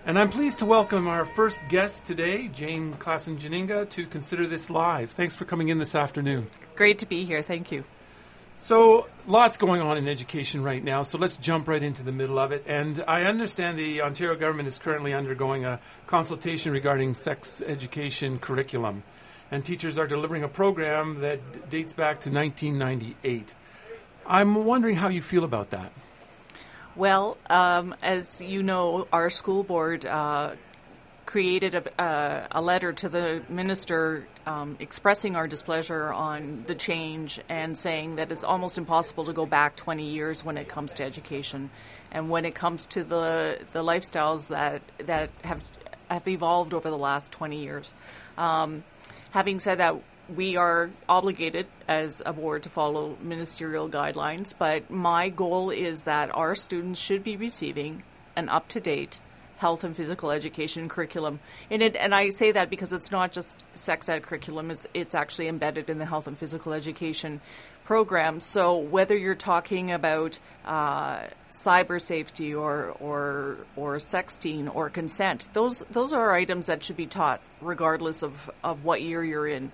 And I'm pleased to welcome our first guest today, Jane Klassen-Janinga, to Consider This Live. Thanks for coming in this afternoon. Great to be here. Thank you. So, lots going on in education right now, so let's jump right into the middle of it. And I understand the Ontario government is currently undergoing a consultation regarding sex education curriculum. And teachers are delivering a program that dates back to 1998. I'm wondering how you feel about that. Well, as you know, our school board created a letter to the minister expressing our displeasure on the change and saying that it's almost impossible to go back 20 years when it comes to education and when it comes to the lifestyles that have evolved over the last 20 years. Having said that, we are obligated as a board to follow ministerial guidelines, but my goal is that our students should be receiving an up-to-date health and physical education curriculum. And I say that because it's not just sex ed curriculum, it's actually embedded in the health and physical education program. So whether you're talking about cyber safety or sexting or consent, those are items that should be taught regardless of what year you're in.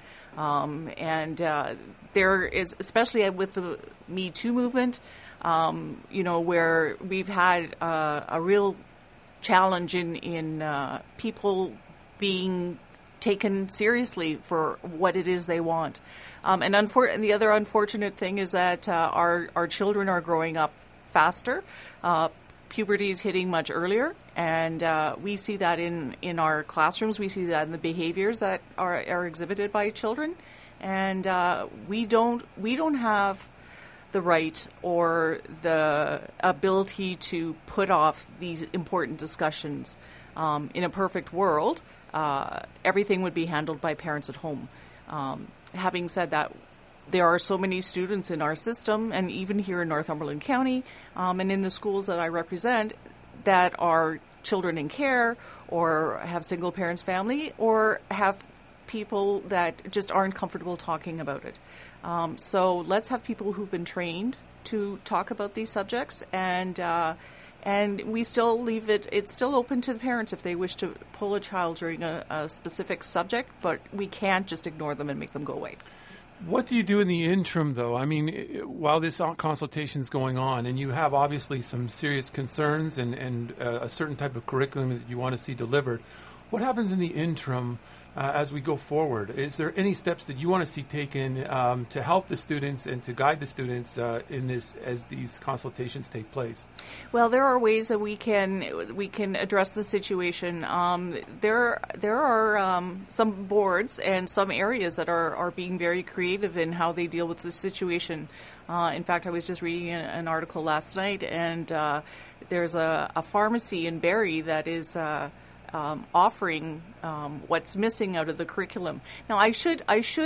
There is, especially with the Me Too movement, where we've had a real challenge in people being taken seriously for what it is they want. And the other unfortunate thing is that our children are growing up faster. Puberty is hitting much earlier, and we see that in our classrooms. We see that in the behaviors that are exhibited by children, and we don't have the right or the ability to put off these important discussions. In a perfect world, everything would be handled by parents at home. Having said that, there are so many students in our system, and even here in Northumberland County, and in the schools that I represent, that are children in care or have single parents family or have people that just aren't comfortable talking about it. So let's have people who've been trained to talk about these subjects, and we still leave it's still open to the parents if they wish to pull a child during a specific subject, but we can't just ignore them and make them go away. What do you do in the interim, though? I mean, while this consultation is going on, and you have obviously some serious concerns and a certain type of curriculum that you want to see delivered, what happens in the interim as we go forward? Is there any steps that you want to see taken to help the students and to guide the students in this as these consultations take place? Well, there are ways that we can address the situation. There are some boards and some areas that are being very creative in how they deal with the situation. In fact, I was just reading an article last night, and there's a pharmacy in Barrie that is offering what's missing out of the curriculum. Now, I should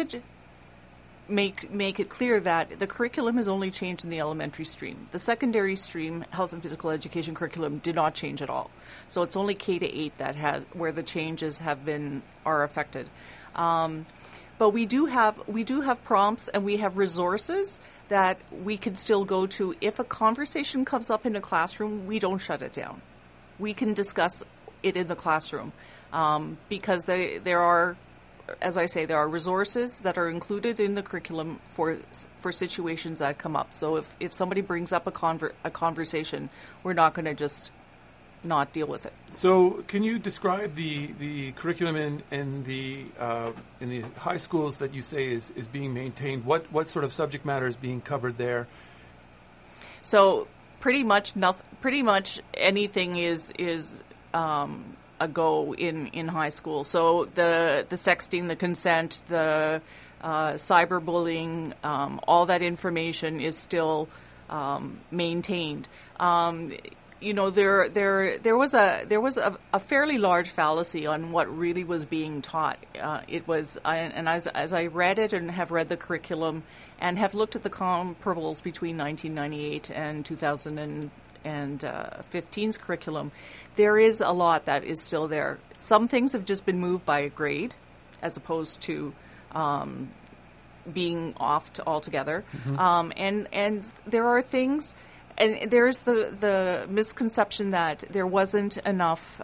make it clear that the curriculum has only changed in the elementary stream. The secondary stream, health and physical education curriculum, did not change at all. So it's only K-8 where the changes are affected. But we do have prompts and we have resources that we can still go to. If a conversation comes up in a classroom, we don't shut it down. We can discuss it in the classroom because there are, as I say, there are resources that are included in the curriculum for situations that come up. So if somebody brings up a conversation, we're not going to just not deal with it. So can you describe the curriculum in the high schools that you say is being maintained? What sort of subject matter is being covered there? So pretty much anything is a go in high school. So the sexting, the consent, the cyberbullying, all that information is still maintained. There was a fairly large fallacy on what really was being taught. As I read it and have read the curriculum and have looked at the comparables between 1998 and 2015's curriculum, there is a lot that is still there. Some things have just been moved by a grade as opposed to being off altogether. Mm-hmm. And there are things, and there's the misconception that there wasn't enough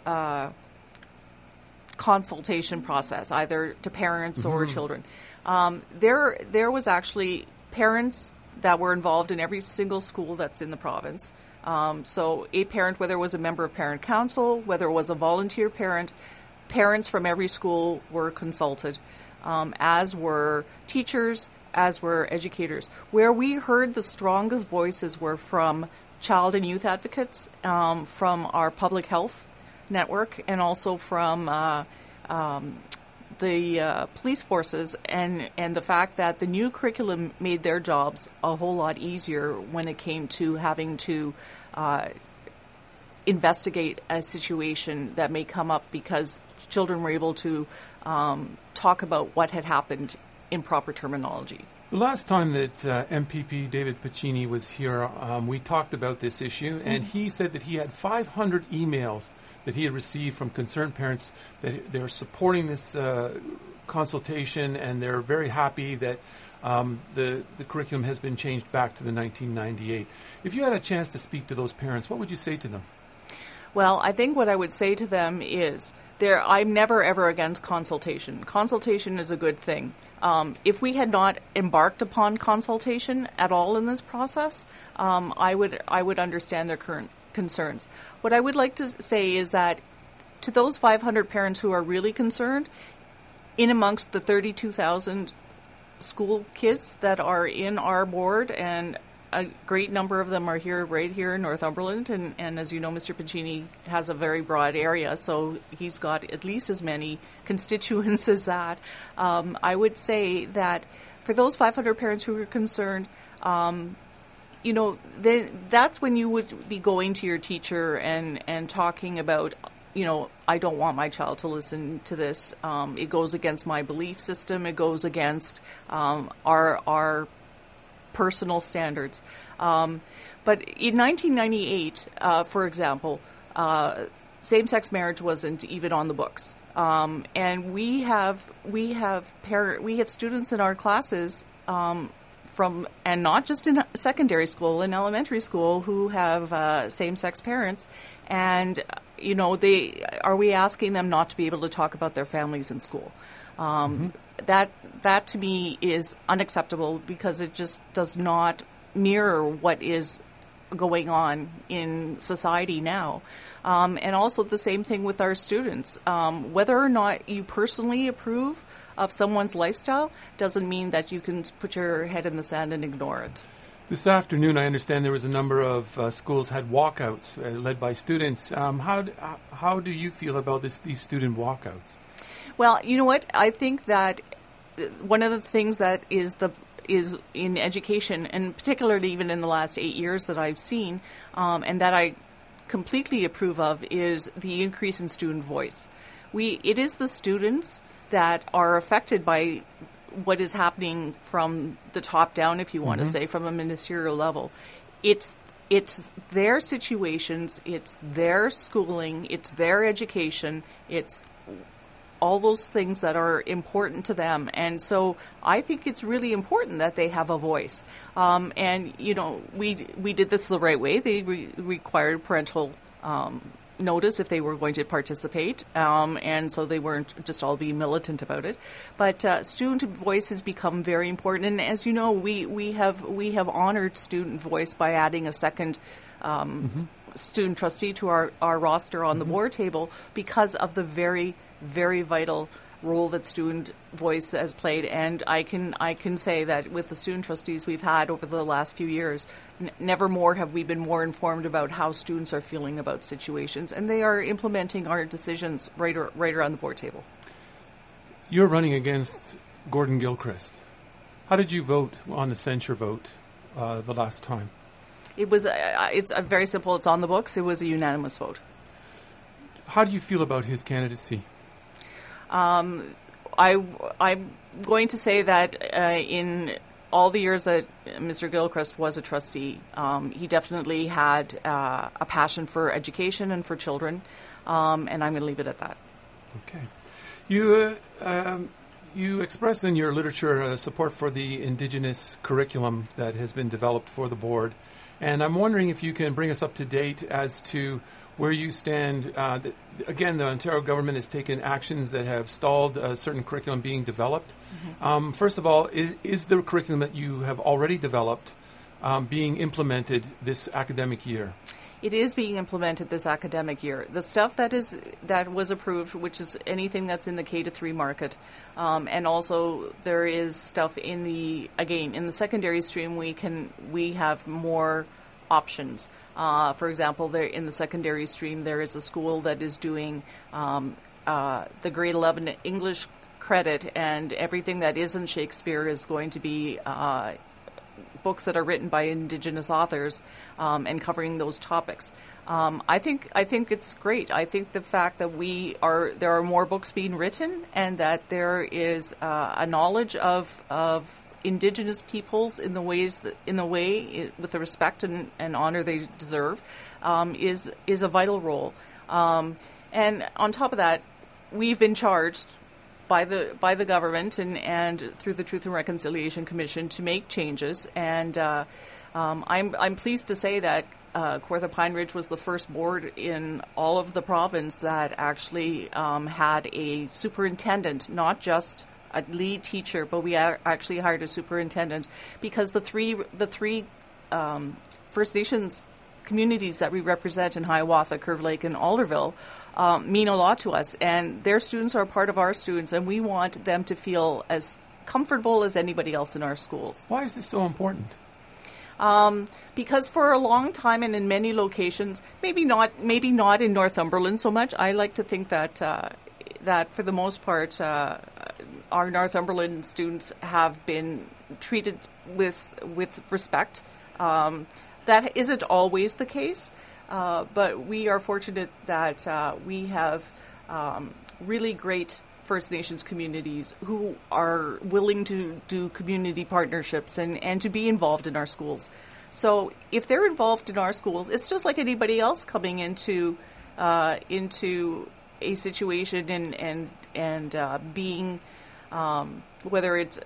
consultation process, either to parents or children. There was actually parents that were involved in every single school that's in the province. So a parent, whether it was a member of parent council, whether it was a volunteer parent, parents from every school were consulted, as were teachers, as were educators. Where we heard the strongest voices were from child and youth advocates, from our public health network, and also from the police forces, and the fact that the new curriculum made their jobs a whole lot easier when it came to having to investigate a situation that may come up because children were able to talk about what had happened in proper terminology. The last time that MPP David Piccini was here, we talked about this issue, and he said that he had 500 emails that he had received from concerned parents that they're supporting this consultation, and they're very happy that the curriculum has been changed back to the 1998. If you had a chance to speak to those parents, what would you say to them? Well, I think what I would say to them is I'm never, ever against consultation. Consultation is a good thing. If we had not embarked upon consultation at all in this process, I would understand their current concerns. What I would like to say is that to those 500 parents who are really concerned, in amongst the 32,000 school kids that are in our board, and a great number of them are right here in Northumberland, and as you know, Mr. Piccini has a very broad area, so he's got at least as many constituents as that. I would say that for those 500 parents who are concerned, then that's when you would be going to your teacher and talking about, I don't want my child to listen to this. It goes against my belief system. It goes against our personal standards. But in 1998, for example, same-sex marriage wasn't even on the books. And we have students in our classes and not just in secondary school, in elementary school, who have same-sex parents, and are we asking them not to be able to talk about their families in school? That to me is unacceptable, because it just does not mirror what is going on in society now. And also the same thing with our students. Whether or not you personally approve of someone's lifestyle doesn't mean that you can put your head in the sand and ignore it. This afternoon, I understand there was a number of schools had walkouts led by students. How do you feel about these student walkouts? Well, you know what? I think that one of the things that is in education, and particularly even in the last 8 years that I've seen, and that I completely approve of, is the increase in student voice. It is the students that are affected by what is happening from the top down, if you want to say, from a ministerial level. It's their situations, it's their schooling, it's their education, it's all those things that are important to them. And so I think it's really important that they have a voice. And, we did this the right way. They required parental notice if they were going to participate, and so they weren't just all being militant about it. But student voice has become very important, and as you know, we have honored student voice by adding a second student trustee to our roster on the board table, because of the very, very vital role that student voice has played. And I can say that with the student trustees we've had over the last few years, never more have we been more informed about how students are feeling about situations, and they are implementing our decisions right around the board table. You're running against Gordon Gilchrist. How did you vote on the censure vote the last time? It's very simple. It's on the books. It was a unanimous vote. How do you feel about his candidacy? I'm going to say that in all the years that Mr. Gilchrist was a trustee, he definitely had a passion for education and for children, and I'm going to leave it at that. Okay. You express in your literature support for the Indigenous curriculum that has been developed for the board, And I'm wondering if you can bring us up to date as to where you stand. Again, the Ontario government has taken actions that have stalled a certain curriculum being developed. First of all, is the curriculum that you have already developed being implemented this academic year? It is being implemented this academic year. The stuff that was approved, which is anything that's in the K-3 market, and also there is stuff in the secondary stream. We have more options. For example, in the secondary stream, there is a school that is doing the grade 11 English credit, and everything that isn't Shakespeare is going to be books that are written by Indigenous authors and covering those topics. I think it's great. I think the fact that there are more books being written, and that there is a knowledge of Indigenous peoples with the respect and honor they deserve, is a vital role. And on top of that, we've been charged by the government and through the Truth and Reconciliation Commission to make changes, and I'm pleased to say that Kawartha Pine Ridge was the first board in all of the province that actually had a superintendent, not just a lead teacher, but we actually hired a superintendent, because the three First Nations communities that we represent in Hiawatha, Curve Lake, and Alderville mean a lot to us, and their students are part of our students, and we want them to feel as comfortable as anybody else in our schools. Why is this so important? Because for a long time and in many locations, maybe not in Northumberland so much. I like to think that that for the most part, our Northumberland students have been treated with respect. That isn't always the case, but we are fortunate that we have really great First Nations communities who are willing to do community partnerships and to be involved in our schools. So if they're involved in our schools, it's just like anybody else coming into a situation and being, whether it's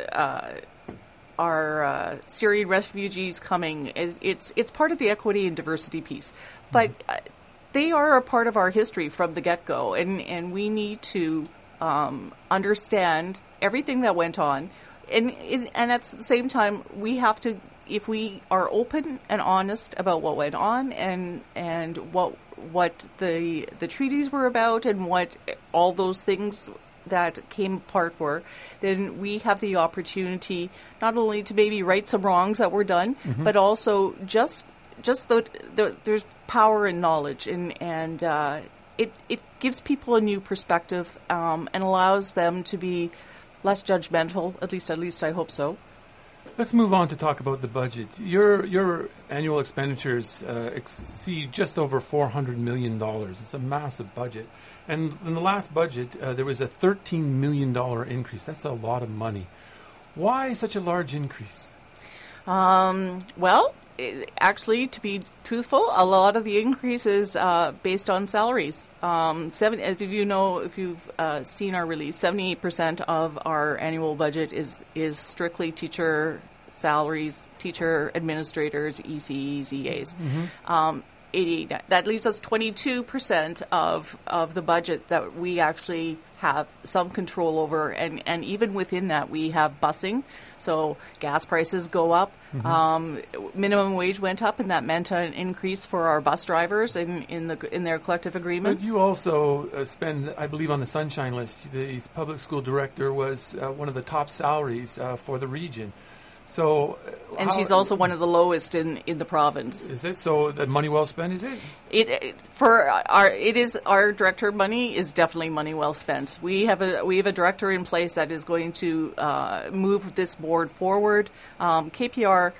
our Syrian refugees coming, it's part of the equity and diversity piece. But they are a part of our history from the get-go, and we need to understand everything that went on. And at the same time, we have to, if we are open and honest about what went on and what the treaties were about and what all those things that came apart were, then we have the opportunity not only to maybe right some wrongs that were done, but also just there's power in knowledge, and it gives people a new perspective and allows them to be less judgmental. At least I hope so. Let's move on to talk about the budget. Your annual expenditures exceed just over $400 million. It's a massive budget. And in the last budget, there was a $13 million increase. That's a lot of money. Why such a large increase? Well, actually, to be truthful, a lot of the increase is based on salaries. If you've seen our release, 78% of our annual budget is strictly teacher salaries, teacher administrators, ECEs, EAs. 88. That leaves us 22% of the budget that we actually have some control over, and even within that we have busing. So gas prices go up, minimum wage went up, and that meant an increase for our bus drivers in their collective agreements. But you also spend, I believe, on the Sunshine List. The public school director was one of the top salaries for the region. So, and she's also one of the lowest in the province. Is it? So that money well spent, is it? Our director money is definitely money well spent. We have a director in place that is going to move this board forward. KPR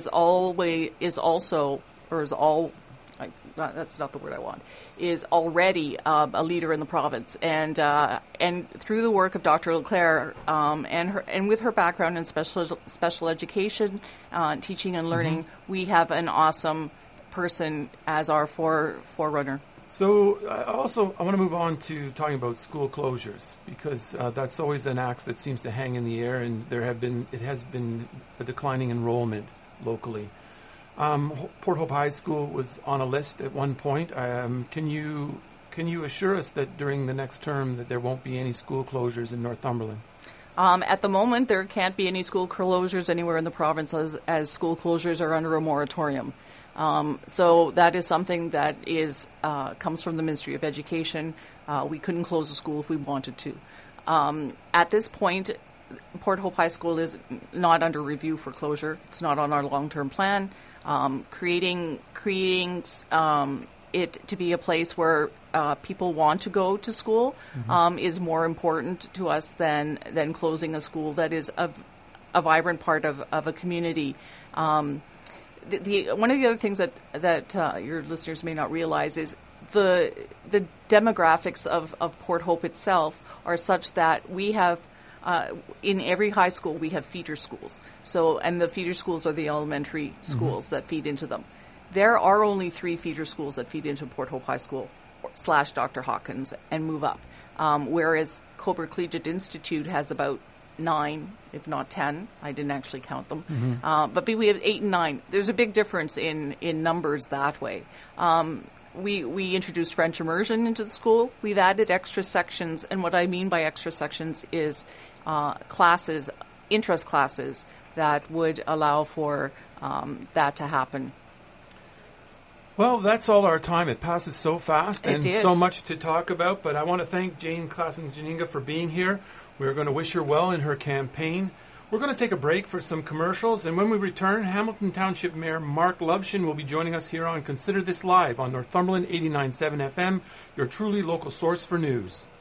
that's not the word I want, is already a leader in the province, and through the work of Dr. Leclerc and with her background in special education, teaching and learning, we have an awesome person as our forerunner. So I want to move on to talking about school closures, because that's always an axe that seems to hang in the air, and it has been a declining enrollment locally. Port Hope High School was on a list at one point. Can you assure us that during the next term that there won't be any school closures in Northumberland? At the moment, there can't be any school closures anywhere in the province as school closures are under a moratorium. So that is something that comes from the Ministry of Education. We couldn't close a school if we wanted to. At this point, Port Hope High School is not under review for closure. It's not on our long-term plan. Creating it to be a place where people want to go to school is more important to us than closing a school that is a vibrant part of a community. One of the other things that your listeners may not realize is the demographics of Port Hope itself are such that we have in every high school we have feeder schools. And the feeder schools are the elementary schools that feed into them. There are only 3 feeder schools that feed into Port Hope High School / Dr. Hawkins and move up, whereas Cobra Collegiate Institute has about 9, if not 10. I didn't actually count them. But we have 8 and 9. There's a big difference in numbers that way. We introduced French immersion into the school. We've added extra sections, and what I mean by extra sections is classes, interest classes, that would allow for that to happen. Well, that's all our time. It passes so fast and did. So much to talk about, but I want to thank Jane Klassen-Janinga for being here. We're going to wish her well in her campaign. We're going to take a break for some commercials, and when we return, Hamilton Township Mayor Mark Lovshin will be joining us here on Consider This Live on Northumberland 89.7 FM, your truly local source for news.